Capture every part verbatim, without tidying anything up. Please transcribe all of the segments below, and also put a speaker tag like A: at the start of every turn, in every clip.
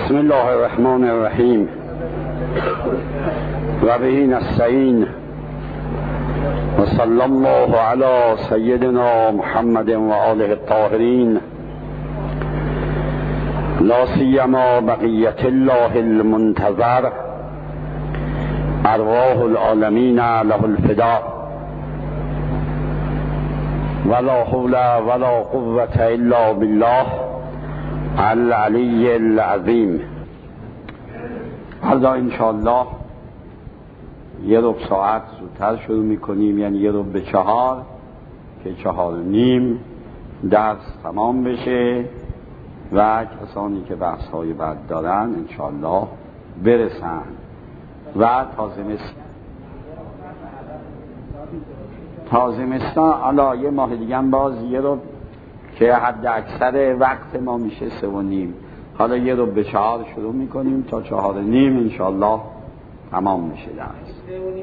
A: بسم الله الرحمن الرحیم و به نستعین و صلی الله علی سیدنا محمد و آله الطاهرین لا سیما بقیت الله المنتظر ارواح العالمین له الفداء ولا حول ولا قوة الا بالله العلی العظیم. حالا انشاءالله یه ربع ساعت زودتر شروع میکنیم، یعنی یه ربع به چهار که چهار و نیم درس تمام بشه و کسانی که بحث های بعد دارن انشاءالله برسن و تازمستان حالا یه ماه دیگه باز یه ربع که حد اکثر وقت ما میشه سه و نیم، حالا یه رو به چهار شروع میکنیم تا چهار و نیم انشاءالله تمام میشه درس.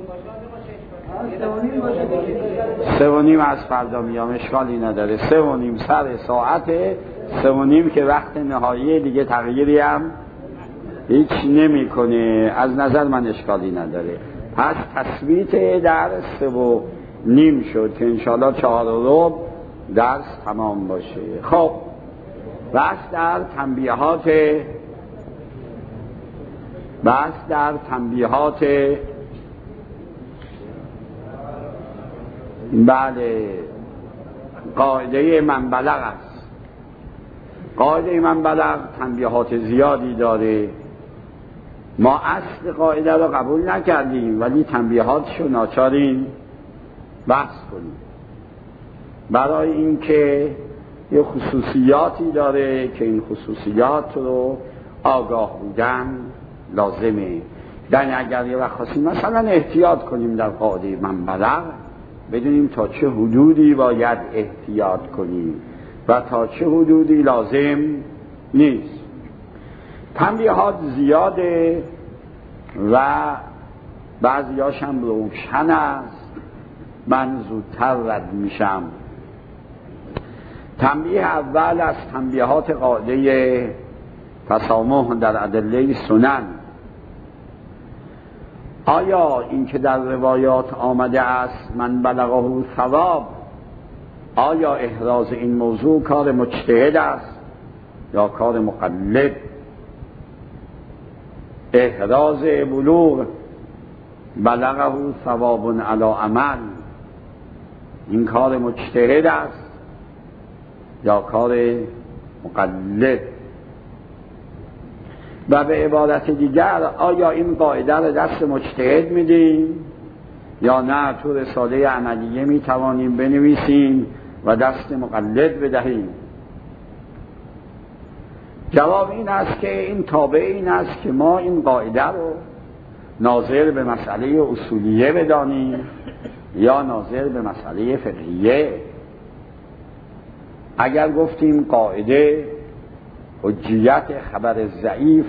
A: سه و نیم از فردا میام، اشکالی نداره. سه و نیم سر ساعت سه و نیم که وقت نهایی دیگه تغییری هم هیچ نمیکنه، از نظر من اشکالی نداره. پس تثبیت در سه و نیم شد که انشاءالله چهار و ربع درس تمام باشه. خب بحث در تنبیهات بحث در تنبیهات بله قاعده من بلغ است. قاعده من بلغ تنبیهات زیادی داره. ما اصل قاعده رو قبول نکردیم ولی تنبیهاتشو ناچاریم بحث کنیم، برای اینکه یه خصوصیاتی داره که این خصوصیات رو آگاه بودن لازمه. یعنی اگر یه وقت خواستیم مثلا احتیاط کنیم در قاعده من بلغ، بدونیم تا چه حدودی باید احتیاط کنیم و تا چه حدودی لازم نیست. تنبیهات زیاده و بعضیاش هم روشن است، من زودتر رد میشم. تنبیه اول از تنبیهات قاعده تسامح در ادله سنن. آیا این که در روایات آمده است من بلغه ثواب، آیا احراز این موضوع کار مجتهد است یا کار مقلد؟ احراز بلوغ بلغه ثواب علی عمل، این کار مجتهد است یا کار مقلد؟ و به عبارت دیگر آیا این قاعده رو دست مجتهد میدیم یا نه تو رساله عملیه میتوانیم بنویسیم و دست مقلد بدهیم؟ جواب این است که این تابع این است که ما این قاعده رو ناظر به مسئله اصولیه بدانیم یا ناظر به مسئله فقهیه. اگر گفتیم قاعده حجیت خبر ضعیف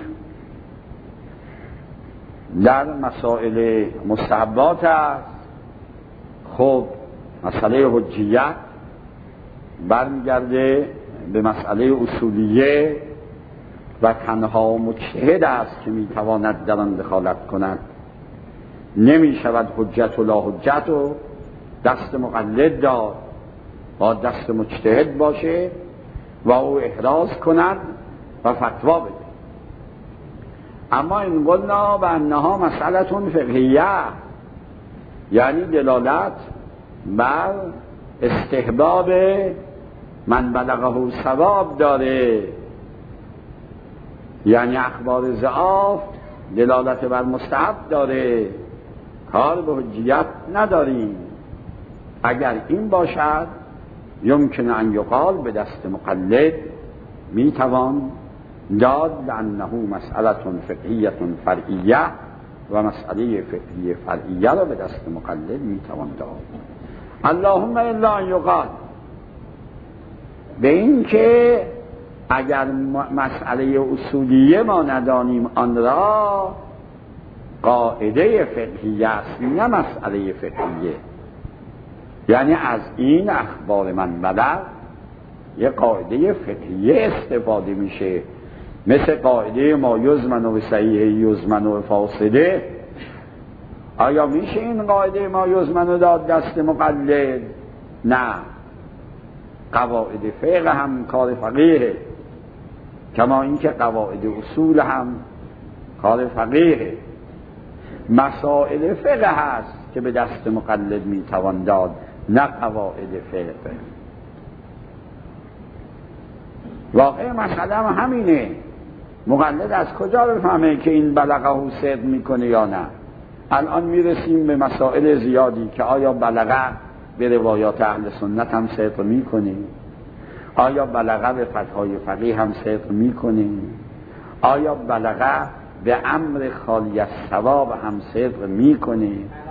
A: در مسائل مستحبات است، خب مسئله حجیت برمیگرده به مسئله اصولیه و تنها مجتهد است که میتواند در آن دخالت کند. نمی شود حجت و لا حجت و دست مقلد داد، با دست مجتهد باشه و او احراز کند و فتوا بده. اما این قلنا و انها مسئلتون فقهیه، یعنی دلالت بر استحباب من بلغه ثواب داره، یعنی اخبار ضعاف دلالت بر مستحب داره، کار به حجیت نداریم. اگر این باشد یمکن ان یقال به دست مقلد میتوان داد لانه مسئله فقهیه فرعیه و مسئله فقهی فرعیه را به دست مقلد میتوان داد. اللهم الا ان یقال به این که اگر مسئله اصولیه ما ندانیم آن را قاعده فقهیه است نه مسئله فقهیه. یعنی از این اخبار من بلغ یه قاعده فقهیه استفاده میشه مثل قاعده ما یزمن و صحیح یزمن و فاسده. آیا میشه این قاعده ما یزمن رو داد دست مقلد؟ نه، قواعد فقه هم کار فقیهه، کما اینکه قواعد اصول هم کار فقیهه. مسائل فقه هست که به دست مقلد میتوان داد، نه قواعد فقه. واقع مسئله هم همینه. مقلد از کجا بفهمه که این بلغه صدق میکنه یا نه؟ الان میرسیم به مسائل زیادی که آیا بلغه به روایات اهل سنت هم صدق میکنه؟ آیا بلغه به فتحای فقیه هم صدق میکنه؟ آیا بلغه به امر خالی از ثواب هم صدق میکنه؟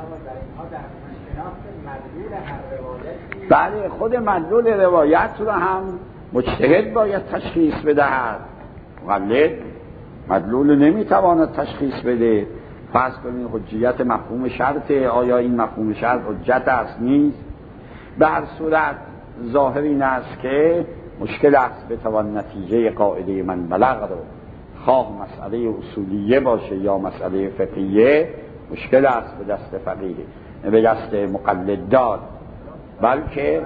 A: بله، خود مدلول روایت رو هم مجتهد باید تشخیص بدهد. مقلد مدلول نمیتواند تشخیص بده. فرض کنید حجیت مفهوم شرطه، آیا این مفهوم شرط حجت است نیست؟ به هر صورت ظاهر این است که مشکل است بتوان نتیجه قاعده من بلغ رو، خواه مسئله اصولیه باشه یا مسئله فقهیه، مشکل است به دست فقیه، به دست مقلد داد. بلکه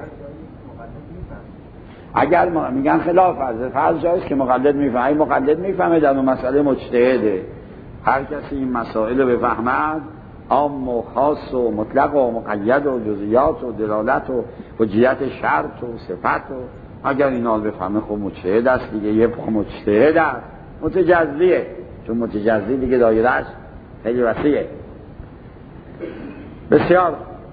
A: اگر ما میگن خلاف فرض فرض جایست که مقلد میفهمه، مقلد میفهمه در اون مسئله مجتهده. هر کسی این مسائل رو بفهمد، عام و خاص و مطلق و مقید و جزئیات و دلالت و حجیت شرط و صفت، و اگر اینا رو بفهمه خب مجتهد است دیگه، یه پا مجتهد است، متجزیه، چون متجزی دیگه دایرهش خیلی وسیعه. بسیار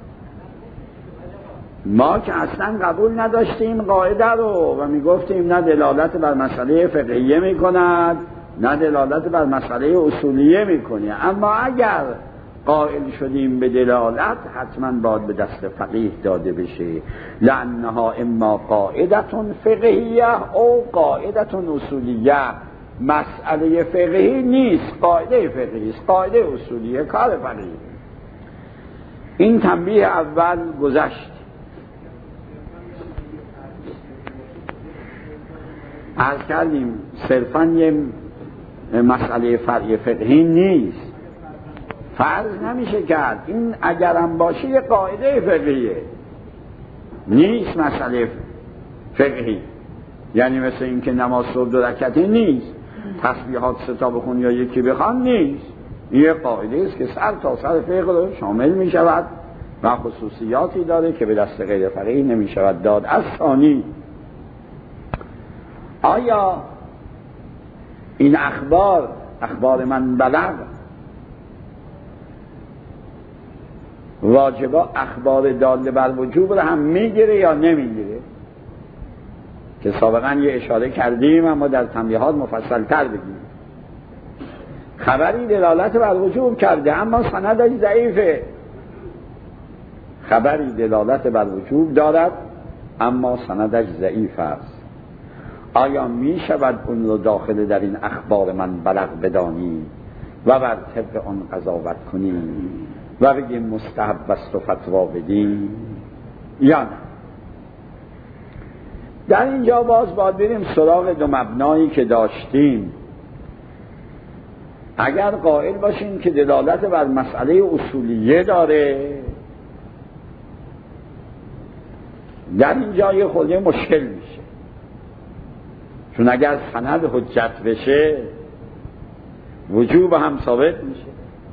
A: ما که اصلا قبول نداشتیم قاعده رو و میگفتیم نه دلالت بر مسئله فقهیه میکند نه دلالت بر مسئله اصولیه میکنه، اما اگر قائل شدیم به دلالت حتما باید به دست فقیه داده بشه، لانها اما قاعدتون فقهیه او قاعدتون اصولیه. مسئله فقهی نیست، قاعده فقهی است، قاعده اصولیه کار فقیه. این تنبیه اول گذشت. عرض کردیم صرفاً یه مسئله فرعی فقهی نیست، فرض نمیشه کرد. این اگرم باشه یه قاعده فقهیه، نیست مسئله فقهی. یعنی مثل این که نماز صبح دو رکعته نیست، تسبیحات سه تا بخون یا یکی بخوان نیست. این یه قاعده است که سر تا سر فقه رو شامل می شود و خصوصیاتی داره که به دست غیر فقهی نمی شود داد. از ثانی، آیا این اخبار اخبار من بلغ واجبا اخبار داله بر وجوب رو هم میگیره یا نمیگیره؟ که سابقا یه اشاره کردیم اما در تنبیهات مفصل تر بگیم. خبری دلالت بر وجوب کرده اما سندش ضعیفه. خبری دلالت بر وجوب دارد اما سندش ضعیف است. آیا می شود اون رو داخل در این اخبار من بلغ بدانیم و بر طبق آن قضاوت کنیم و بگیم مستحب است و فتوا بدیم یا نه؟ در اینجا باز باید بریم سراغ دو مبنایی که داشتیم. اگر قائل باشیم که دلالت بر مسئله اصولیه داره، در اینجا یه خورده مشکل میشه، چون اگر سند حجت بشه وجوب هم ثابت میشه.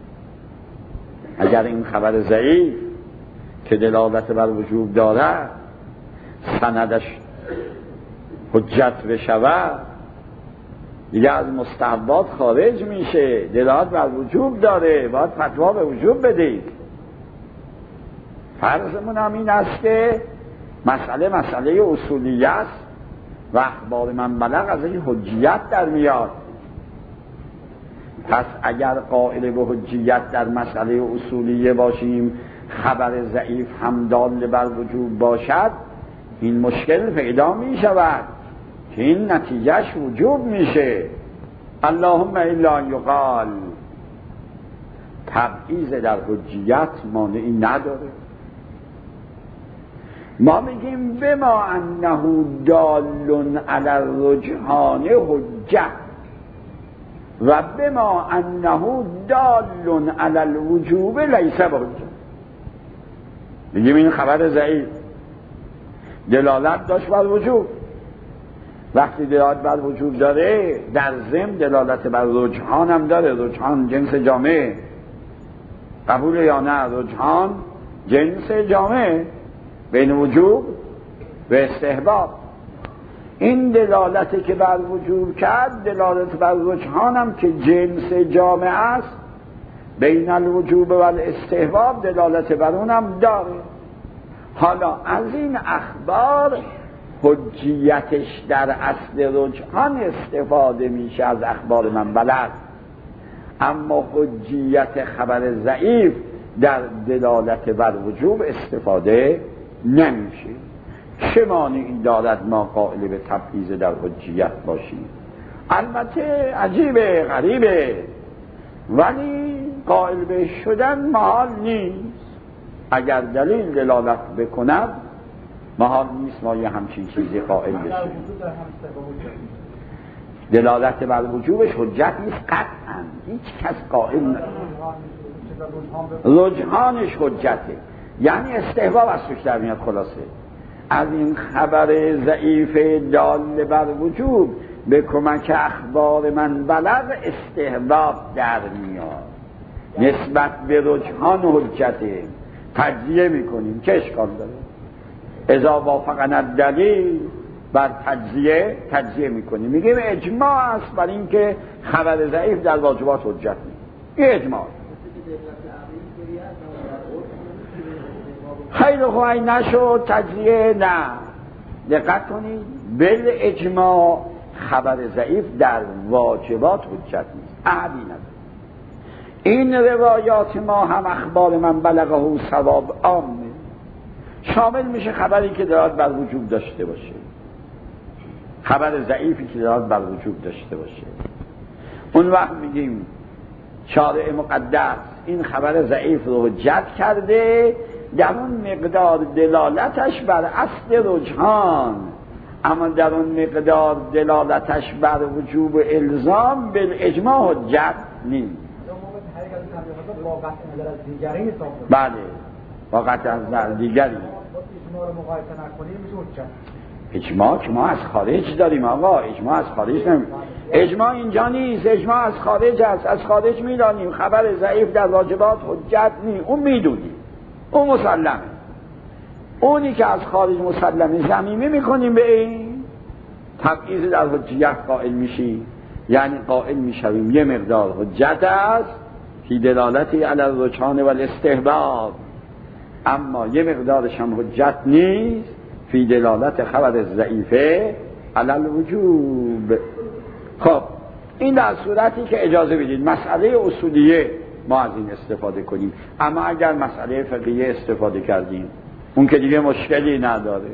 A: اگر این خبر ضعیف که دلالت بر وجوب داره سندش حجت بشود دیگه از مستحبات خارج میشه، دلالت بر وجوب داره، باید فتوا به وجوب بدید. فرضمون هم این است که مسئله مسئله اصولیه است و اخبار من بلغ از این حجیت در میاد. پس اگر قائل به حجیت در مسئله اصولیه باشیم، خبر ضعیف هم دال بر وجوب باشد، این مشکل پیدا می شود که این نتیجهش وجوب میشه. اللهم الا یقال تبعیض در حجیت مانعی نداره. ما میگیم بما انه دال علی الرجحان حجه، و بما انه دال علی الوجوب لیس بحجه. بگیم این خبر ضعیف دلالت داشت بر وجوب. وقتی دلالت بر وجوب داره در ضمن دلالت بر رجحان هم داره. رجحان جنس جامعه، قبول یا نه؟ رجحان جنس جامعه بین وجوب و استحباب. این دلالتی که بر وجوب کرد دلالت بر رجحان هم که جنس جامعه است بین الوجوب و الاستحباب دلالت بر اونم داره. حالا از این اخبار حجیتش در اصل رجحان استفاده میشه از اخبار من بلد، اما حجیت خبر ضعیف در دلالت بر وجوب استفاده نمیشه. چه مانعی دارد ما قائل به تبعیض در حجیت باشیم؟ البته عجیبه غریبه، ولی قائل به شدن محال نیست. اگر دلیل دلالت بکند محال نیست ما یه همچین چیزی قائل بشیم. دلالت بر وجوبش حجت نیست قطعا، هیچ کس قائل نیست. رجحانش حجته، یعنی استحباب از توش در میاد. خلاصه از این خبر ضعیف دال بر وجوب به کمک اخبار من بلغ استحباب در میاد. نسبت به رجحان حجته تجزیه میکنیم، چه اشکال داره؟ اذا وافقنا الدلیل بر تجزیه تجزیه میکنیم، میگیم اجماع است بر این که خبر ضعیف در واجبات حجت نیست. این اجماع. خیلی خواه نشد تجزیه نه. دقت کنید، بل اجماع خبر ضعیف در واجبات حجت نیست، احدی نداره. این روایات ما هم اخبار من بلغه ثواب عامه، شامل میشه خبری که دارد بر وجوب داشته باشه، خبر ضعیفی که دارد بر وجوب داشته باشه. اون وقت میگیم شارع مقدس این خبر ضعیف رو حجت کرده در اون مقدار دلالتش بر اصل رجحان، اما در اون مقدار دلالتش بر وجوب الزام بالاجماع حجت نیست. بله، واقعا از در دیگری اجماع که ما از خارج داریم آقا، اجماع از خارج نمیم. اجماع اینجا نیست، اجماع از خارج است. از خارج میدانیم خبر ضعیف در واجبات حجت نیست، اون میدونیم، اون مسلمه. اونی که از خارج مسلمه ضمیمه میکنیم به این تبعیض در حجیت قائل میشیم، یعنی قائل میشویم یه مقدار حجت است فی دلالتی علی الرجحان و الاستحباب، اما یه مقدارش هم حجت نیست فی دلالت خبر ضعیفه علی الوجوب. خب این در صورتی که اجازه بدید مسئله اصولیه ما از این استفاده کنیم، اما اگر مسئله فقهیه استفاده کردیم اون که دیگه مشکلی نداره.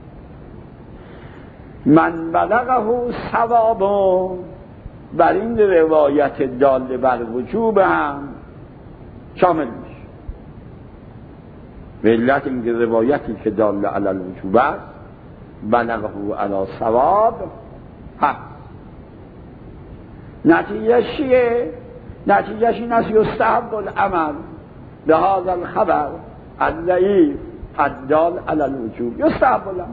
A: من بلغه ثواب بر این روایت داله بر وجوب هم شامل میشه، به علت اینکه روایتی که داله علی الوجوب است بلغه علی ثواب هست. نتیجه چیه؟ نتیجه این است یستحب العمل به هذا الخبر الضعیف الدال علی الوجوب. یستحب العمل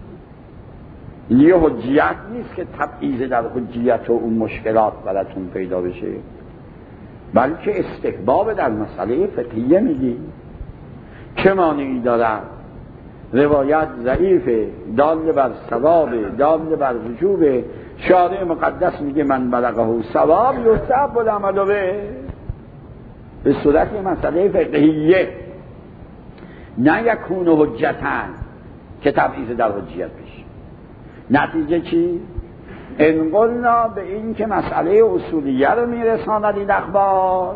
A: یه حجیت نیست که تبعیض در حجیت و اون مشکلات براتون پیدا بشه، بلکه استحباب در مسئله فقهیه میگی. چه مانعی دارد؟ روایت ضعیفه، دال بر ثواب، دال بر وجوب، شارع مقدس میگه من بلغه ثواب یستحب العمل به به صورت مسئله فقهیه، نه یکون حجتن که تبعیض در حجیت بشه. نتیجه چی؟ ان قلنا به این که مسئله اصولیه رو میرساند این اخبار،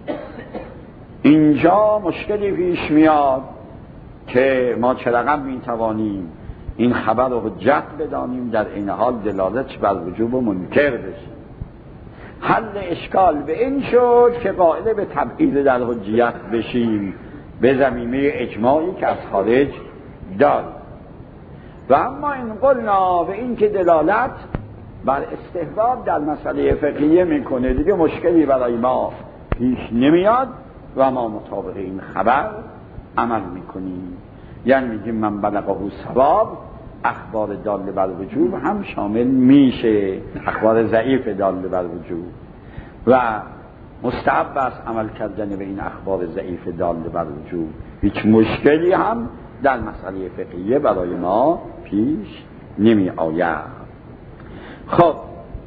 A: اینجا مشکلی پیش میاد که ما چه رقم میتوانیم این خبر رو حجت بدانیم در این حال دلالت بر وجوب منکر بشیم. حل اشکال به این شد که قائل به تبعیض در حجیت بشیم به زمینه اجماعی که از خارج داریم. و اما این قلنا به این که دلالت بر استحباب در مسئله فقهیه میکنه، دیگه مشکلی برای ما پیش نمیاد و ما مطابق این خبر عمل میکنیم. یعنی میگیم من بلغه ثواب، اخبار داله بر وجوب هم شامل میشه، اخبار ضعیف داله بر وجوب، و مستحب است عمل کردن به این اخبار ضعیف داله بر وجوب. هیچ مشکلی هم در مسئله فقهیه برای ما پیش نمی آید. خب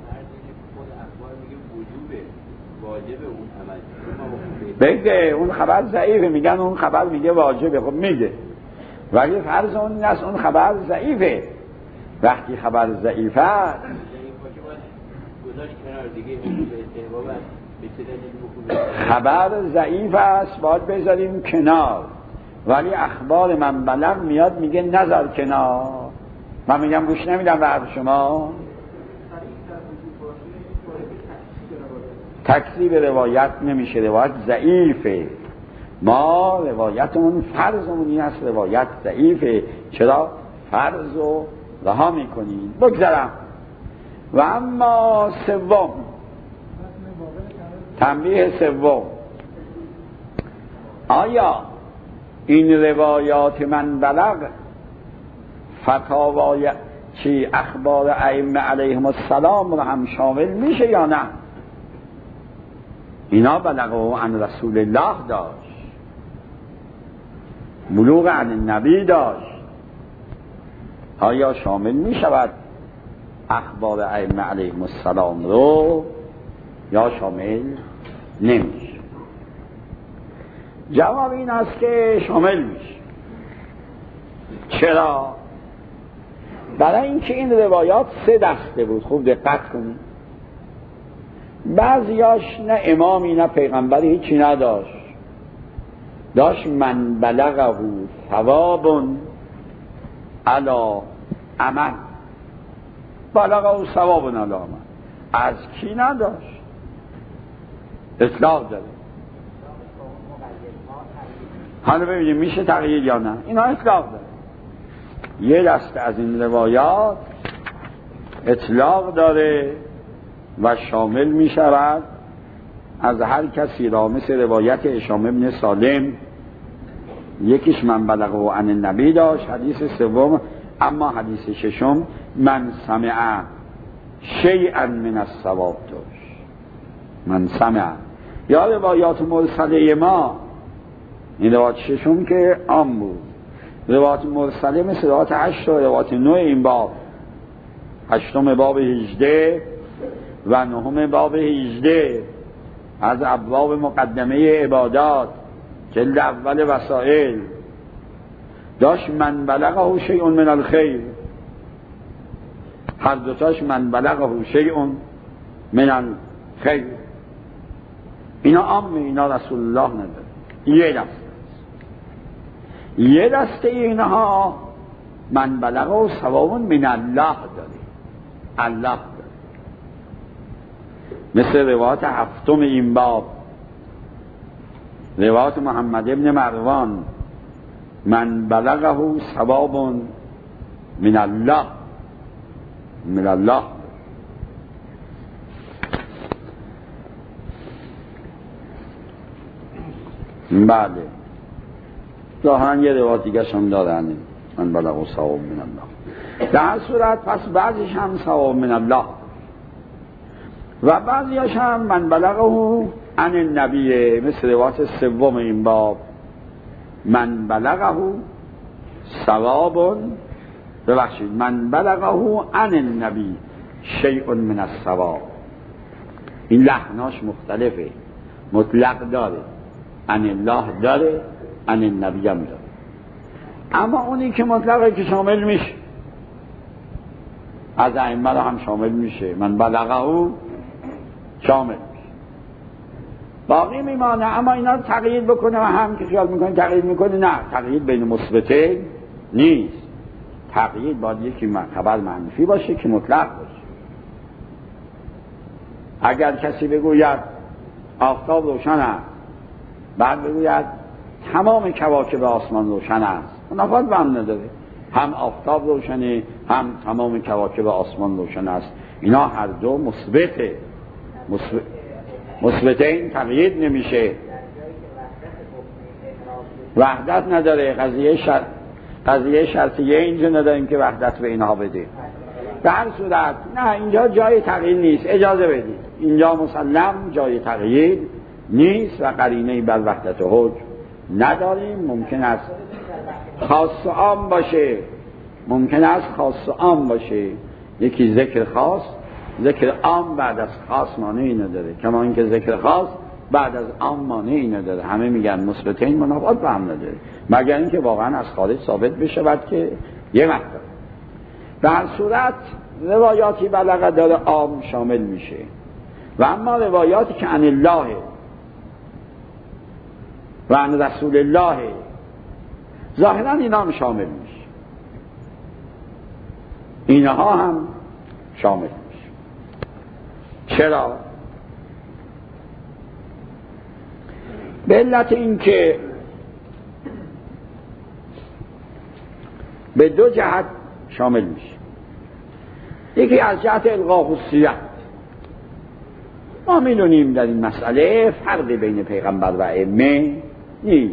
A: بگه اون خبر ضعیفه، میگن اون خبر میگه واجبه، خب میگه، ولی فرض اون است اون خبر ضعیفه. وقتی خبر ضعیفه خبر ضعیف است باید بذاریم کنار، ولی اخبار من بلغ میاد میگه نظر کنار. من میگم گوش نمیدم به حرف شما. تکذیب روایت نمیشه، روایت ضعیفه. ما روایتمون فرضمون این است روایت ضعیفه. چرا؟ فرض رو رها میکنیم. بگذارم. و اما سوم، تنبیه سوم، آیا این روایات من بلغ فتاوای چی اخبار ائمه علیهم السلام رو هم شامل میشه یا نه؟ اینا بلغه عن رسول الله داشت، بلوغ عن النبی داشت، آیا شامل میشود اخبار ائمه علیهم السلام رو یا شامل نمیشه؟ جواب این است که شامل میشه. چرا؟ برای اینکه این روایات سه دسته بود. خوب دقت کنید. بعضیاش نه امامی نه پیغمبری هیچی نداشت، داشت من بلغه ثواب علی عمل، بلغه ثواب علی عمل. از کی نداشت؟ اطلاق داره. حالا ببینیم میشه تقیید یا نه. اینا اطلاق داره. یه دسته از این روایات اطلاق داره و شامل می شود از هر کسی را، مثل روایت هشام ابن سالم، یکیش من بلغه عن النبی داشت، حدیث سوم. اما حدیث ششم من سمع شیئا من الثواب داشت، من سمع. یا روایات مرسله ما، این روایت ششم که عام بود، روایات مرسله مثل روایات هشت و روایات نه این باب، هشتم باب هجده و نهم باب هجده از ابواب مقدمه عبادات، جلد اول وسائل، داشت من بلغه شیء من الخیر. هر دوتاش من بلغه شیء من الخیر. اینا عامه، اینا رسول الله نداره. یه دسته یه دسته اینها من بلغه ثواب من الله داره، الله داره. مثل روایت هفتم این باب، روایت محمد ابن مروان، من بلغه ثواب من الله، من الله. بله ظاهرا یه روایت دیگه هم دارن من بلغه ثواب من الله. در هر صورت پس بعضیش هم ثواب من الله و بعضیش هم من بلغه عن النبی، مثل روایت سوم این باب، من بلغه ثواب، ببخشید من بلغه عن النبی شیء من الثواب. این لحناش مختلفه، مطلق داره، عن الله داره، عن النبی هم داره. اما اونی که مطلقه که شامل میشه، از ائمه هم شامل میشه، من بلغه شامل میشه، باقی میمانه. اما اینا رو تقیید بکنه و هم که خیال میکنه تقیید میکنه، نه، تقیید بین مثبتین نیست. تقیید باید یکی خبر منفی باشه که مطلق باشه. اگر کسی بگوید آفتاب روشن است، بعد بگوید تمام کواکب آسمان روشن است، منافات به هم نداره. هم آفتاب روشنه، هم تمام کواکب آسمان روشن است. اینا هر دو مثبته، مثبتین تقیید نمیشه، وحدت نداره. قضیه شرط قضیه شرطیه اینجا نداریم که وحدت به اینها بده. به هر صورت نه، اینجا جای تقیید نیست، اجازه بدید. اینجا مسلم جای تقیید نیست و قرینه‌ای بر وحدت حکم نداریم. ممکن است خاص و عام باشه، ممکن است خاص و عام باشه. یکی ذکر خاص، ذکر عام بعد از خاص مانعی نداره، کما اینکه ذکر خاص بعد از عام مانعی نداره. همه میگن مثبتین منافات به هم نداره، مگر اینکه واقعا از خارج ثابت بشود که یه وقت. به هر صورت روایاتی بلغه داره عام شامل میشه، و اما روایاتی که عن الله و عن رسول الله ظاهرا اینا هم شامل میشه، اینها هم شامل میشه. چرا؟ به علت این که به دو جهت شامل میشه. یکی از جهت القا خصوصیت، ما میدونیم در این مسئله فرقی بین پیغمبر و ائمه نیست.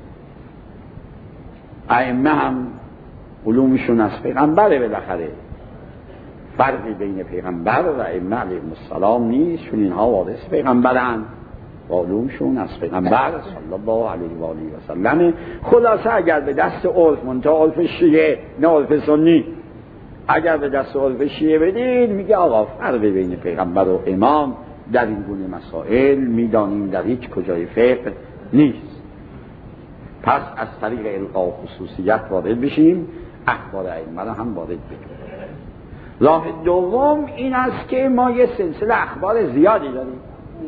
A: ائمه هم علومشون از پیغمبره، بالاخره فرقی بین پیغمبر و ائمه علیهم السلام نیست، چون اینها وارث پیغمبرن و علومشون از پیغمبر صلی الله علیه و آله و سلم. خلاصه اگر به دست عرف، منتها عرف شیعه نه عرف سنی، اگر به دست عرف شیعه بدید میگه آقا فرقی بین پیغمبر و امام در این گونه مسائل میدانیم در هیچ کجای فقه نیست. پس از طریق القا خصوصیت وارد بشیم، اخبار ائمه را هم وارد بگیم. راه دوم این است که ما یه سلسله اخبار زیادی داریم.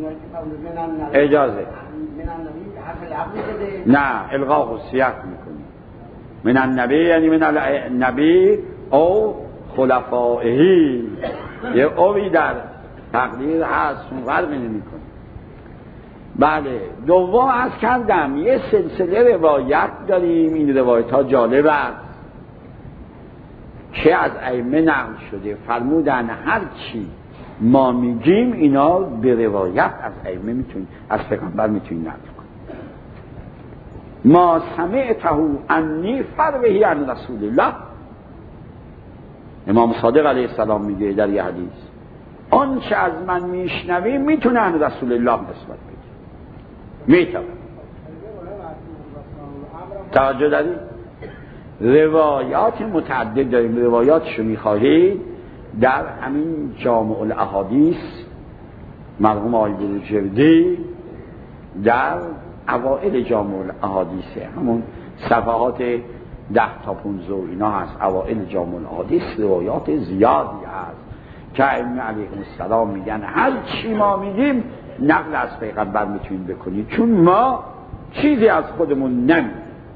A: اجازه نه، القا خصوصیت میکنیم. من النبی یعنی من النبی او خلفائه، یه اوی در تقدیر هست، اون فرقی نمیکنه. بله، دوم از کردم یه سلسله روایت داریم. این روایت ها جالب است که از ائمه نقل شده، فرمودن هر چی ما میگیم اینا به روایت از ائمه میتونیم، از پیغمبر میتونیم نقل کنیم. ما سمعته انی فروه عن رسول الله، امام صادق علیه السلام میگه در یه حدیث آن چه از من میشنوی میتونه عن رسول الله نسبت بگه، میتونه. توجه داری؟ روایات متعدد داریم. روایاتشو میخواهید در همین جامع الاحادیث مرحوم آقای بروجردی در اوائل جامع الاحادیث، همون صفحات ده تا پونزده اینا هست، اوائل جامع الاحادیث روایات زیادی هست که ائمه علیهم السلام میگن هر چی ما میگیم نقل از پیغمبر میتونید بکنید، چون ما چیزی از خودمون نمیگیم.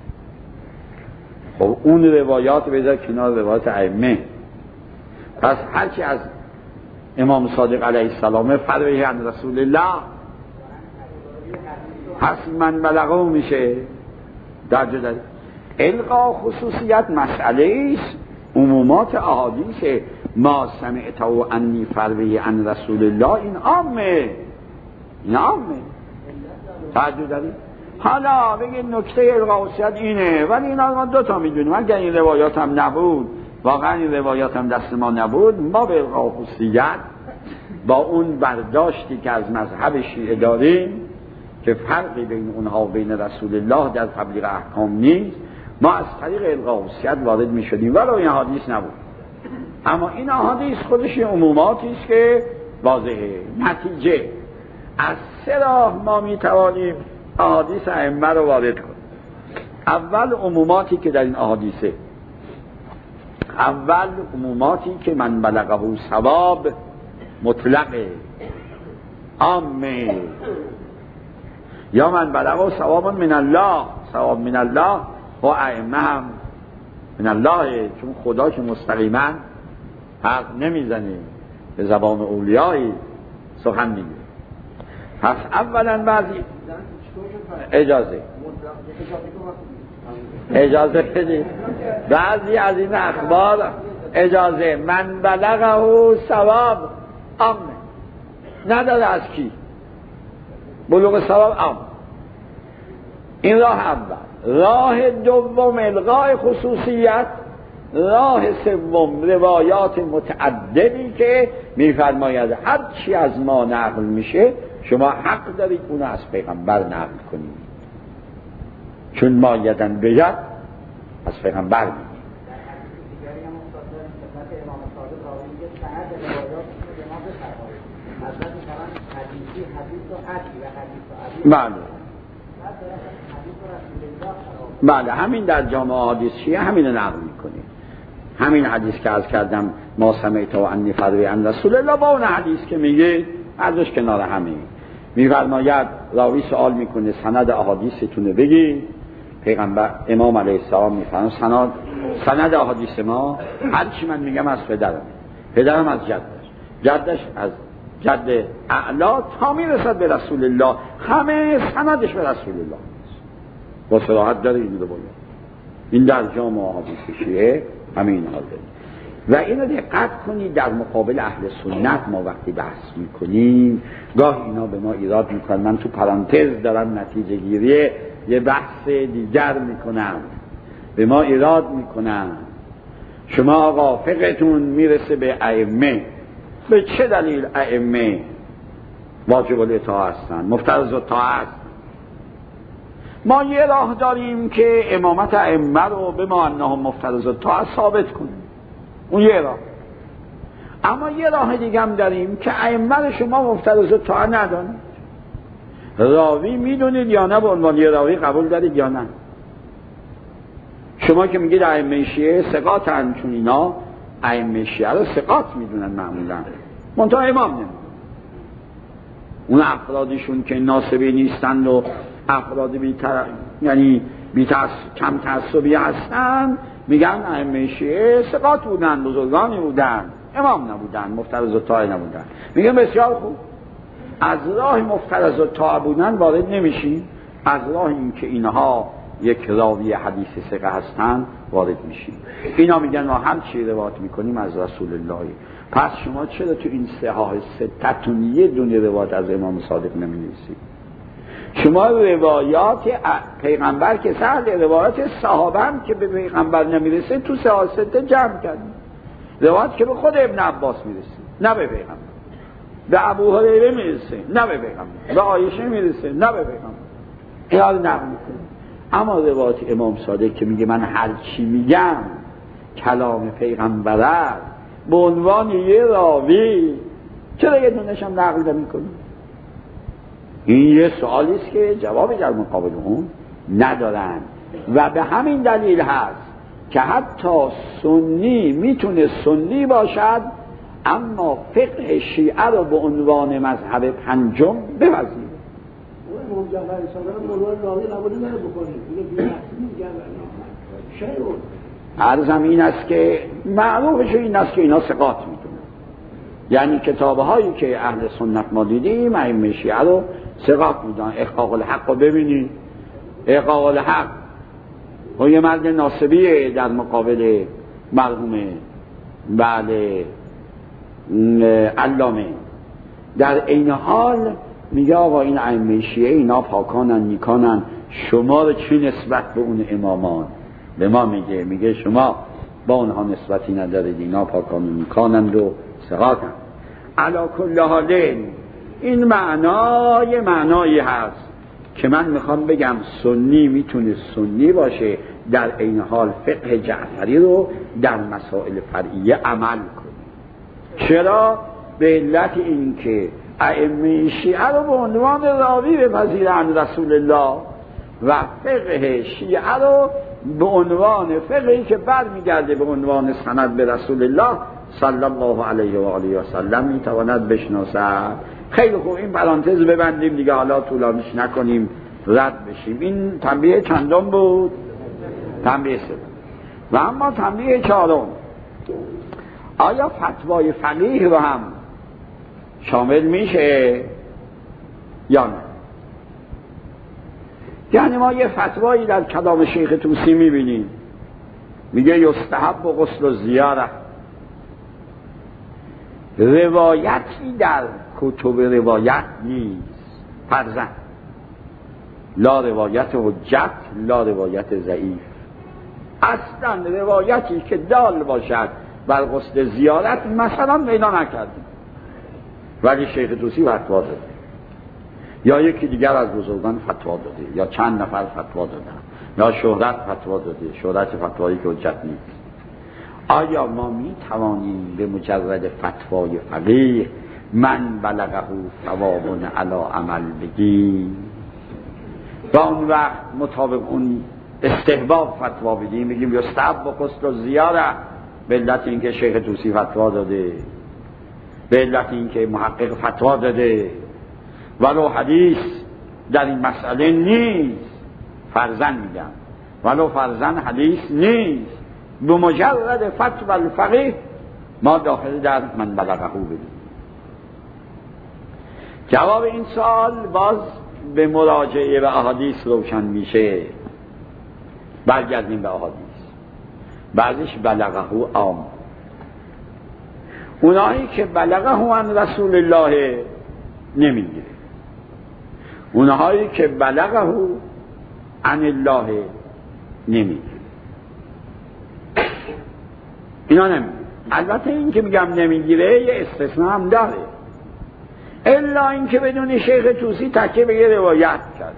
A: خب اون روایات بذار کنار روایات ائمه. پس هر چی از امام صادق علیه السلام فروه عن رسول الله پس من بلغه میشه در جدد. القا خصوصیت مسئله است، عمومات احادیث ما سمعته و انی فروه عن رسول الله این عامه، این عامه. توجه دارید؟ حالا بگید نکته القا خصوصیت اینه، ولی اینا ما دو تا میدونیم. اگر این روایات هم نبود، واقعا این روایات هم دست ما نبود، ما به القا خصوصیت با اون برداشتی که از مذهب شیعه داریم که فرقی بین اونها و بین رسول الله در تبلیغ احکام نیست، ما از طریق القا خصوصیت وارد می شدیم ولو این حدیث نبود. اما این حدیث خودش عموماتی است که واضحه. نتیجه از سه راه ما می توانیم احادیث ائمه رو وارد کنیم. اول عموماتی که در این احادیثه، اول عموماتی که من بلغه ثواب مطلقه عامه، یا من بلغه ثواب من الله، ثواب من الله و ائمه هم من الله، چون خدا که مستقیما حق نمیزنه، به زبان اولیایی سخن میگه. پس اولا بعضی اجازه اجازه بدید بعضی از این اخبار اجازه من بلغه ثواب عامه، نداره از کی؟ بلوغ ثواب عام. این راه اول. راه دوم الغای خصوصیت. راه سوم روایات متعددی که میفرماید هر چی از ما نقل میشه شما حق دارید اونو از پیغمبر نقل کنید، چون ما یدن بید از پیغمبر میگیم. بله بله همین در جامعه حدیث شیعه همین رو نقل میکنه. همین حدیث که عرض کردم ما سمعت و انی فروی عن رسول الله با اون حدیث که میگه ازش کنار همین میفرماید راوی سوال میکنه سند احادیثتون بگی، پیغمبر امام علیه السلام میفرماید سند سند احادیث ما هر چی من میگم از پدرم، پدرم از جدش، جدش از جد اعلا تا میرسد به رسول الله، همه سندش به رسول الله با صراحت داره. این رو باید این در جامعه حدیث شیعه همین حال داره. و اینو دقت کنید در مقابل اهل سنت ما وقتی بحث میکنیم گاه اینا به ما ایراد میکنن. من تو پرانتز دارم نتیجه گیری یه بحث دیگر میکنم، به ما ایراد میکنن شما آقا فقهتون میرسه به ائمه، به چه دلیل ائمه واجب الاطاعه هستن، مفترض الطاعه هستن؟ ما یه راه داریم که امامت ائمه رو به ما انهم مفترض الطاعه ثابت کنیم، اون یه راه. اما یه راه دیگه هم داریم که ائمه رو شما مفترض الطاعه ندانید، راوی میدونید یا نه، به عنوان یه راوی قبول دارید یا نه. شما که میگید ائمه شیعه ثقاتن، چون اینا ائمه شیعه رو ثقات میدونن معمولا، منتها امام نمیدونن. اون افرادشون که ناسبی نیستند و افراد بی تر... یعنی بی تس... کم تعصبی هستن میگن ائمه شیعه ثقات بودن، بزرگانی بودن، امام نبودن، مفترض الطاعه نبودن. میگن بسیار خوب، از راه مفترض الطاعه بودن وارد نمیشیم، از راه این که اینها یک راوی حدیث ثقه هستن وارد میشیم. اینا میگن ما هر چی روایت میکنیم از رسول الله. پس شما چرا تو این صحاح ستتون یه دونه روایت از امام صادق نمی‌نویسید؟ شما روایات پیغمبر که سهل، روایات صحابه هم که به پیغمبر نمیرسه تو صحاح سته جمع کردیم. روایت که به خود ابن عباس میرسه نه به پیغمبر، به ابو هریره میرسه نه به پیغمبر، به عایشه میرسه نه به پیغمبر، اینا رو نقل میکنه. اما روایت امام صادق که میگه من هر چی میگم کلام پیغمبر است، به عنوان یه راوی چرا یه دونش هم نقل نمی‌کنی؟ این یه سوالی است که جوابی در مقابل اون ندارن. و به همین دلیل هست که حتی سنی میتونه سنی باشد اما فقه شیعه رو به عنوان مذهب پنجم بپذیره.
B: امام جعفر صادق موضوع راوی قبول نمی‌کنه، میگه شیعون.
A: عرضم این است که معروفش این است که اینا ثقات میدونن، یعنی کتابه هایی که اهل سنت ما دیدیم ائمه شیعه رو ثقات میدونن. احقاق الحق رو ببینید، احقاق الحق و یه مرد ناصبیه در مقابل مرحوم بعد علامه، در این حال میگه آقا این ائمه شیعه اینا پاکانن نیکانن، شما رو چی نسبت به اون امامان؟ به ما میگه میگه شما با اونها نسبتی ندارید، اینا پاکان و نیکانند و ثقاتند. علی کل حال این معنای معنایی هست که من میخوام بگم سنی میتونه سنی باشه، در این حال فقه جعفری رو در مسائل فرعیه عمل کنه. چرا؟ به علت این که ائمه شیعه رو به عنوان راوی بپذیرند رسول الله و فقه شیعه رو به عنوان فقهی که برمیگرده به عنوان سند به رسول الله صلی الله علیه و آله و سلم میتواند بشناسد. خیلی خوب، این پرانتز ببندیم دیگه، حالا طولانیش نکنیم رد بشیم. این تنبیه چندم بود؟ تنبیه سوم. و اما تنبیه چهارم، آیا فتوای فقیه رو هم شامل میشه یا نه؟ یعنی ما یه فتوایی در کلام شیخ طوسی میبینیم میگه یستحب و غسل و زیاره، روایتی در کتب روایت نیست، فرضاً لا روایت حجت لا روایت ضعیف. اصلا روایتی که دال باشد بر قصد زیارت مثلا پیدا نکردیم، ولی شیخ طوسی فتوا داده یا یکی دیگر از بزرگان فتوا داده یا چند نفر فتوا دادن یا شهرت فتوا داده، شهرت فتوایی که حجت نیست. آیا ما می توانیم به مجرد فتوای فقیه من بلغه ثواب علی عمل بگیم و اون وقت مطابق اون استحباب فتوا بدیم، بگیم یستحب غسل الزیاره به علت اینکه شیخ طوسی فتوا داده، به علت اینکه محقق فتوا داده، ولو حدیث در این مسئله نیست، فرضاً میگم ولو فرضاً حدیث نیست، به مجرد فتوا الفقیه ما داخل در من بلغه بدیم. جواب این سوال باز به مراجعه به احادیث روشن میشه. برگردیم به احادیث. بعضش بلغه عام، اونایی که بلغه عن رسول الله نمیگیره، اونهایی که بلغه عن الله نمیگیره، اینا نمیگیره. البته این که میگم نمیگیره یه استثناء هم داره، الا این که بدون شیخ طوسی تکیه به یه روایت کرد،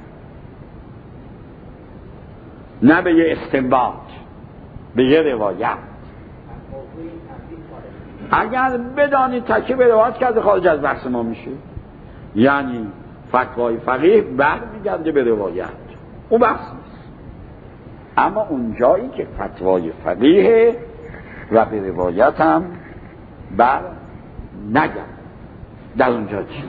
A: نه به یه استنباط، به یه روایت. اگر بدانید تکیه به روایت کرده خارج از بحث ما میشه، یعنی فتوای فقیه برمیگرده به روایت، اون بحث نیست. اما اون جایی که فتوای فقیه و به روایت هم بر نگرد، در اونجا چی؟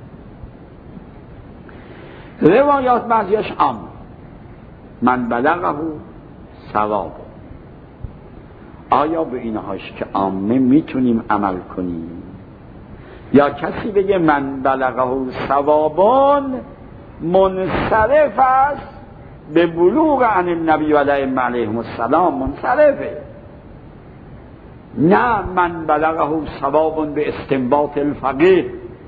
A: روایات بعضیش عام، من بلغه ثواب. آیا به اینهاش که عامه میتونیم عمل کنیم؟ یا کسی بگه من بلغه ثوابون منصرف است به بلوغ عن النبی و الائمه علیهم السلام، منصرفه. نه من بلغه ثوابون به استنباط الفقیه،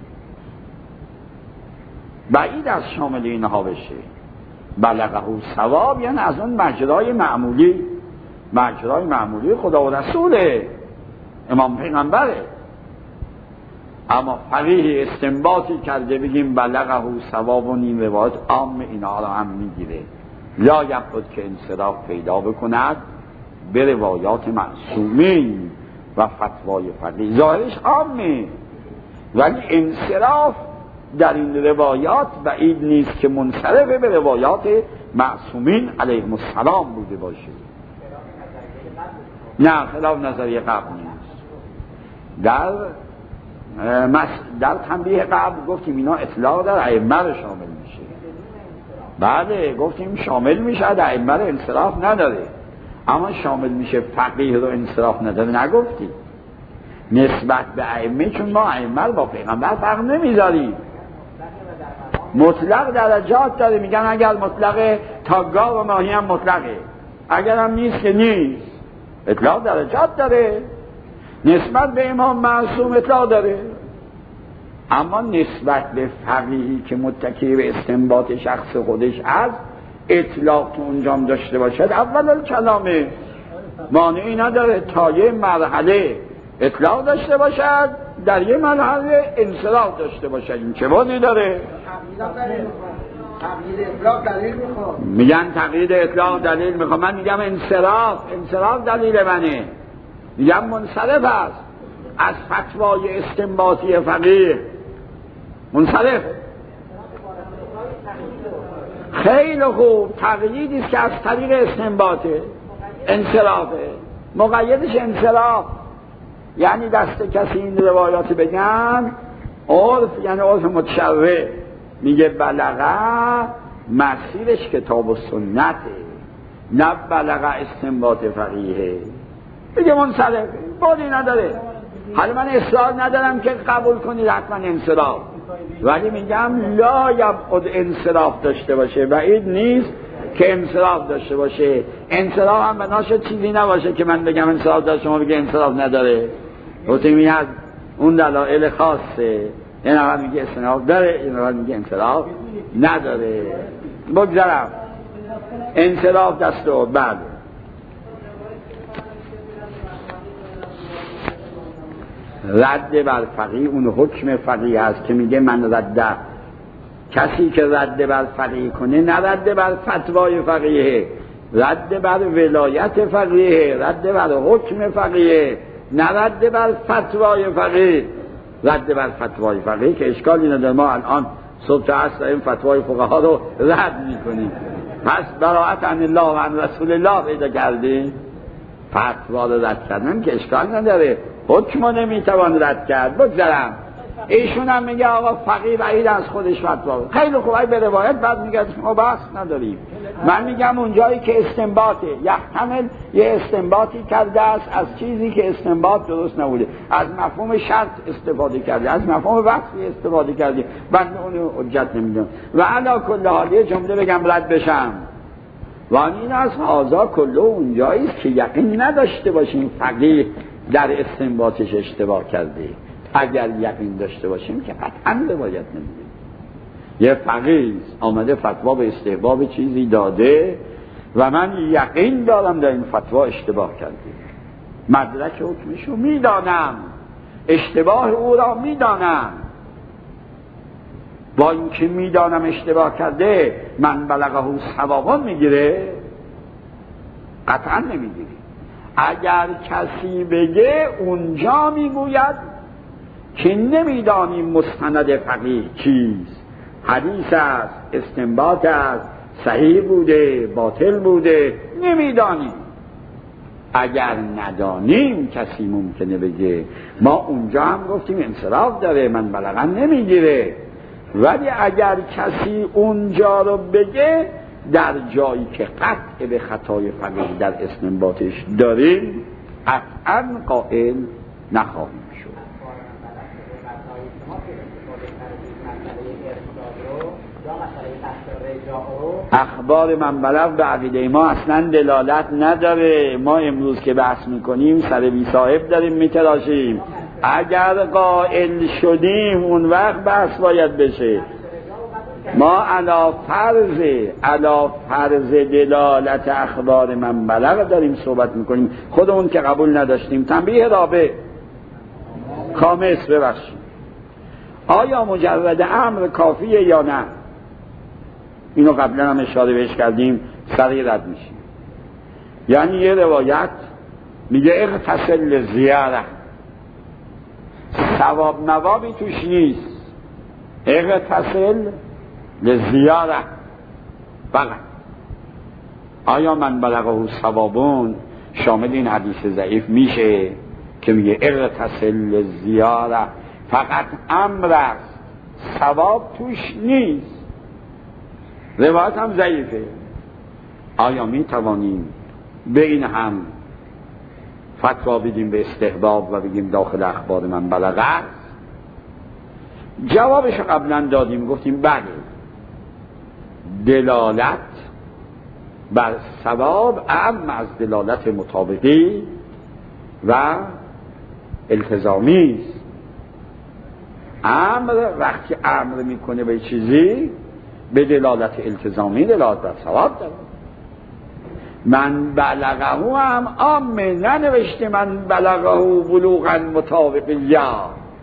A: بعید از شامل اینها بشه. بلغه ثواب یعنی از اون مجرای معمولی، مجرای معمولی خدا و رسوله، امام پیغمبره. اما فقیه استنباطی کرده بگیم بلغه ثوابون، این روایت عام اینها را هم میگیره. لا یبعد که انصراف پیدا بکند به روایات معصومین و فتوای فقیه. ظاهرش عامه، ولی انصراف در این روایات بعید نیست که منصرف به روایات معصومین علیهم السلام بوده باشه. نه خلاف نظریه قبل نیست. در در تنبیه قبل گفتیم اینا اطلاق در ائمه رو شامل میشه. بله گفتیم شامل میشه، در ائمه رو انصراف نداره، اما شامل میشه فقیه رو انصراف نداره نگفتیم. نسبت به ائمه، چون ما ائمه رو با پیغمبر فرق نمیذاریم. مطلق درجات داره، میگن اگر مطلقه تا گاو و ماهی هم مطلقه، اگر هم نیست که نیست. اطلاق درجات داره. نسبت به امام معصوم اطلاق داره، اما نسبت به فقیهی که متکی به استنباط شخص خودش از اطلاق تو اونجام داشته باشد اول کلامه مانعی نداره تا یه مرحله اطلاق داشته باشد، در یه مرحله انصراف داشته باشد. این چه بودی داره؟
B: تقیید اطلاق دلیل میخواد.
A: میگن تقیید اطلاق دلیل میخواد. من میگم انصراف، انصراف دلیل منه. میگم منصرف است از فتوای استنباطی فقیه، منصرف. خیلی خوب، تقییدی است که از طریق استنباطه، انصرافه، مقیدش انصراف. یعنی دست کسی این روایات بگن عرف، یعنی عرف متشرع میگه بلغه مسیرش کتاب و سنته، نه بلغه استنباط فقیه. میگه منصرف، بودی نداره. حالا من اصرار ندارم که قبول کنید حتما انصراف، ولی میگم لا یبعد انصراف داشته باشه، بعید نیست که انصراف داشته باشه. انصراف هم بناش چیزی نباشه که من بگم انصراف داشته، شما بگه انصراف نداره. گفتیم این از اون دلایل خاصه. این اول میگه استناف داره، این اول میگه انصراف نداره. بگذارم انصراف دست و بعد رد بر فقیه، اون حکم فقیه هست که میگه من رده، کسی که رد بر فقیه کنه نه رد بر فتوای فقیه، رد بر ولایت فقیه، رد بر حکم فقیه، نه رد بر فتوای فقیه. رد بر فتوای فقیه که اشکالی نداره، ما الان صبح تا عصر این فتوای فقها رو رد میکنیم، پس براءت عن الله و عن رسول الله پیدا کردیم، فتوا رو رد کردن که اشکال نداره، حکم رو نمیتوان رد کرد. بگذارم ایشون هم میگه آقا فقیه بعید از خودش فتوا، خیلی خوبه به روایت بعد میگه ما بحث نداریم. من میگم اونجایی که استنباطه، یحتمل یه استنباطی کرده است از چیزی که استنباط درست نبوده، از مفهوم شرط استفاده کرده، از مفهوم وصفی استفاده کرده، بنده اون حجت نمیدونم. و علا کل حال یه جمله بگم رد بشم، و این از هازا کله اونجایی است که یقین نداشته باشیم فقیه در استنباطش اشتباه کرده. اگر یقین داشته باشیم که قطعاً روایت نمیدیم. یه فقیه آمده فتوا به استحباب چیزی داده و من یقین دارم در این فتوا اشتباه کرده، مدرک حکمشو میدانم، اشتباه او را میدانم، با اینکه میدانم اشتباه کرده من بلغه صوابان میگیره؟ قطعا نمیگیره. اگر کسی بگه اونجا میگوید که نمیدانیم مستند فقیه چیست، حدیث است، استنباط است، صحیح بوده، باطل بوده، نمیدانیم. اگر ندانیم کسی ممکنه بگه، ما اونجا هم گفتیم انصراف داره، من بلغن نمیگیره. ولی اگر کسی اونجا رو بگه در جایی که قطع به خطای فقیه در استنباطش داریم قطعا قائل نخواهیم شد. اخبار من بلغ به عقیده ما اصلا دلالت نداره. ما امروز که بحث میکنیم سر بی صاحب داریم میتراشیم. اگر قائل شدیم اون وقت بحث باید بشه. ما علا فرض علا فرض دلالت اخبار من بلغ داریم صحبت میکنیم، خودمون که قبول نداشتیم. تنبیه رابع کامس ببخشید، آیا مجرد امر کافیه یا نه؟ اینو قبلا هم اشاره بهش کردیم، سریع رد میشیم. یعنی یه روایت میگه اغتسل زیاره، ثواب نوابی توش نیست، اغتسل لزیاره فقط. آیا من بلغه ثوابون شامل این حدیث ضعیف میشه که میگه اغتسل لزیاره فقط امر است، ثواب توش نیست، روایت هم ضعیفه؟ آیا می توانیم به این هم فتوا بدیم به استحباب و بگیم داخل اخبار من بلغه است؟ جوابش قبلا دادیم، گفتیم بله، دلالت بر ثواب اعم از دلالت مطابقی و التزامی است. امر وقتی امر میکنه به چیزی به دلالت التزامی دلالت بر ثواب داره. من بلغه هم عام ننوشته من بلغه بلوغا مطابقی یا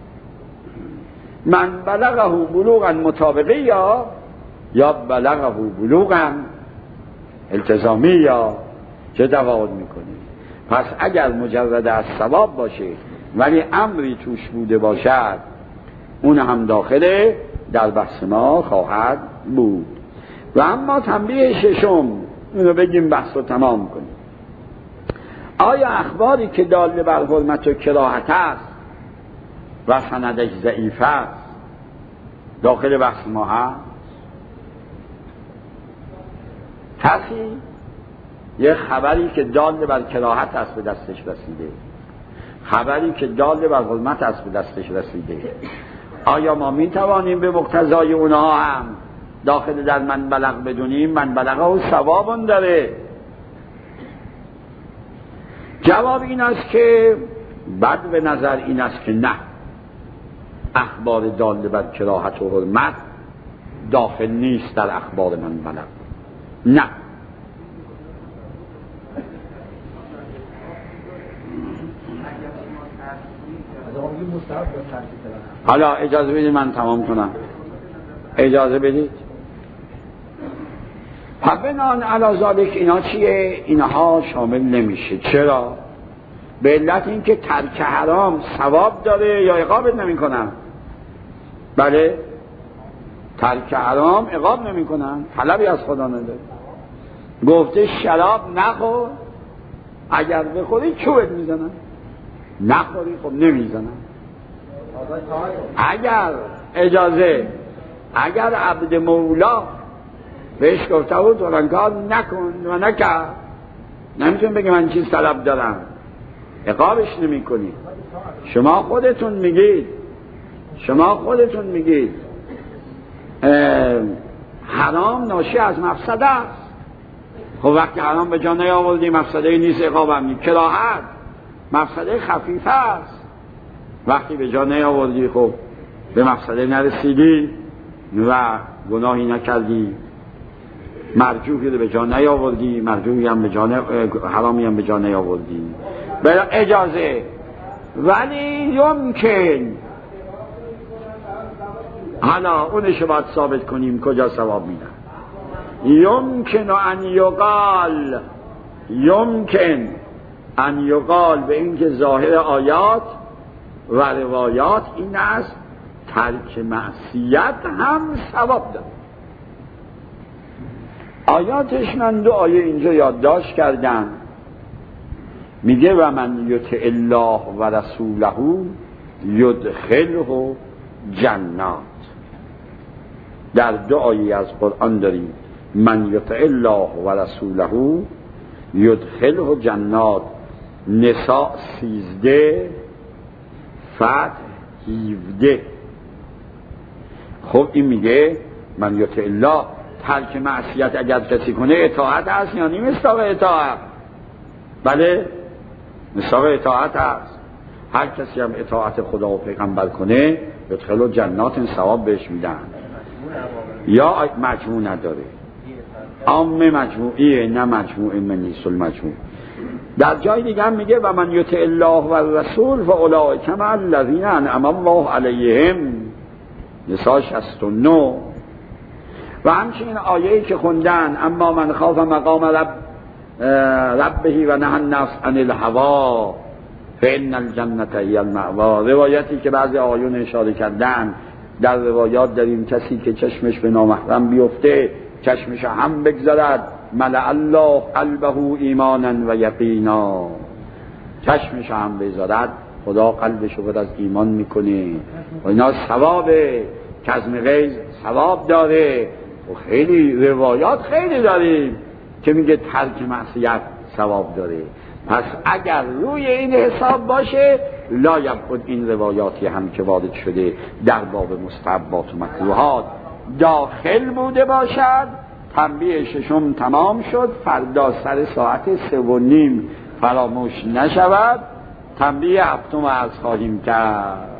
A: من بلغه بلوغا مطابقی یا یا بلغه بلوغا التزامی یا چه تفاوت میکنه؟ پس اگر مجرد از ثواب باشه ولی امری توش بوده باشد اون هم داخله در بحث ما خواهد بود. و اما تنبیه ششم، اینو بگیم بحث رو تمام کنیم. آیا اخباری که داله بر حرمت و کراهت است و سندش ضعیف است داخل بحث ما هست؟ کسی یه خبری که داله بر کراهت است به دستش رسیده، خبری که داله بر حرمت است به دستش رسیده، آیا ما می توانیم به مقتضای اونها هم داخل در من بلغ بدونیم من بلغه و ثوابون داره؟ جواب این است که بد به نظر این است که نه، اخبار داله بر کراهت و حرمت داخل نیست در اخبار من بلغ. نه حالا اجازه بدید من تمام کنم، اجازه بدید. بنان علی ذالک اینا چیه؟ اینها شامل نمیشه. چرا؟ به علت اینکه ترک حرام ثواب داره یا عقابت نمیکنن؟ بله، ترک حرام عقاب نمیکنن، طلبی از خدا نداره. گفته شراب نخور، اگر بخوری چوبت میزنن، نخوری خب نمیزنن. اگر اجازه اگر عبد مولا بهش گفته بود فلان کار نکن و نکرد، نمیتون بگه من چیز طلب دارم، عقابش نمی کنی. شما خودتون میگید شما خودتون میگید حرام ناشی از مفسده است. خب وقتی حرام به جا نیاوردی مفسده نیست، عقاب هم نیست. کراهت مفسده خفیفه است، وقتی به جا نیاوردی خب به مفسده نرسیدی و گناهی نکردی، مرجوحی رو به جا نیاوردی، مرجوحی هم به جا ن... حرامی هم به جا نیاوردی. بلا اجازه. ولی یمکن، حالا اونشو باید ثابت کنیم کجا ثواب میدن. یمکن ان یقال یمکن ان یقال به اینکه ظاهر آیات و روایات این است ترک معصیت هم ثواب داره. آیاتش من دو آیه اینجا یادداشت کردم. میگه و من یطع الله و رسوله یدخله جنات. در دو آیه از قرآن داریم من یطع الله و رسوله یدخله جنات. نساء سیزده، فتح هیوده. خب این میگه من یطع الله، ترک معصیت اگر کسی کنه اطاعت هست یا نیم مصداق اطاعت؟ بله مصداق اطاعت هست. هر کسی هم اطاعت خدا و پیغمبر کنه یدخله جنات، ثواب بهش میدن. یا مجموع نداره، عام مجموعیه نه مجموع من نیست المجموع. در جای دیگه هم میگه و من یطع الله و الرسول فاولئک مع الذین انعم الله علیهم. نساء شصت و نه. و همچنین آیه‌ای که خوندن اما من خاف مقام رب ربه و نهى النفس عن الهوى فإن الجنة هي المأوى. روایتی که بعضی آیون اشاره کردن، در روایات داریم کسی که چشمش به نامحرم بیفته چشمش هم بگذارد ملأ الله قلبه ایمانا و یقینا. چشمش هم بگذارد خدا قلبش رو از ایمان میکنه و اینا ثواب. کظم غیظ ثواب داره و خیلی روایات خیلی داریم که میگه ترک معصیت ثواب داره. پس اگر روی این حساب باشه لا یبعد این روایاتی هم که وارد شده در باب مستحبات و مکروهات داخل بوده باشد. تنبیه ششم تمام شد. فردا سر ساعت سه و نیم فراموش نشود. تنبیه هفتم عرض خواهیم کرد.